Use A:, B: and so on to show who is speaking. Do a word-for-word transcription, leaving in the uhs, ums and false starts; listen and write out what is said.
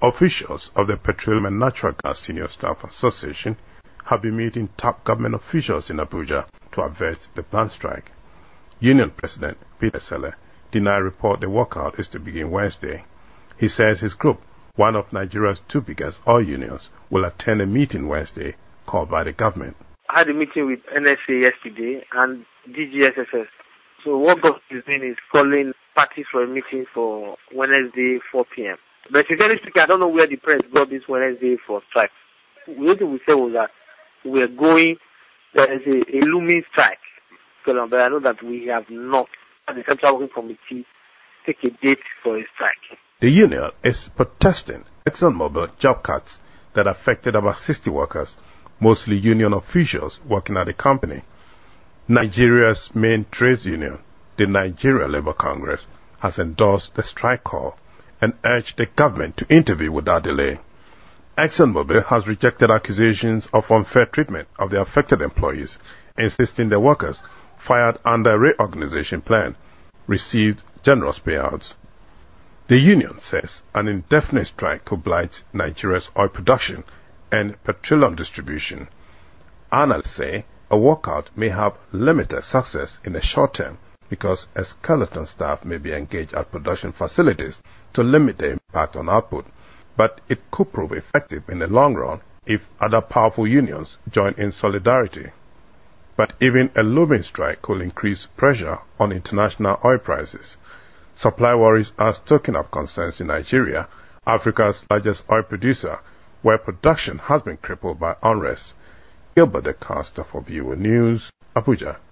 A: Officials of the Petroleum and Natural Gas Senior Staff Association have been meeting top government officials in Abuja to avert the planned strike. Union President Peter Sele denied report the walkout is to begin Wednesday. He says his group, one of Nigeria's two biggest oil unions, will attend a meeting Wednesday called by the government.
B: I had a meeting with N S A yesterday and D G S S S. So what government is doing is calling parties for a meeting for Wednesday, four p m But sincerely speaking, I don't know where the press got this Wednesday for strike. The only thing we said was that we're going, there is a, a looming strike. But I know that we have not, at the Central Working Committee, take a date for a strike.
A: The union is protesting ExxonMobil job cuts that affected about sixty workers, mostly union officials working at the company. Nigeria's main trades union, the Nigeria Labour Congress, has endorsed the strike call and urged the government to intervene without delay. ExxonMobil has rejected accusations of unfair treatment of the affected employees, insisting the workers fired under a reorganization plan received generous payouts. The union says an indefinite strike could blight Nigeria's oil production and petroleum distribution. Analysts say a walkout may have limited success in the short term because a skeleton staff may be engaged at production facilities to limit the impact on output, but it could prove effective in the long run if other powerful unions join in solidarity. But even a looming strike could increase pressure on international oil prices. Supply worries are stoking up concerns in Nigeria, Africa's largest oil producer, where production has been crippled by unrest. Gilbert De Costa for Viewer News, Abuja.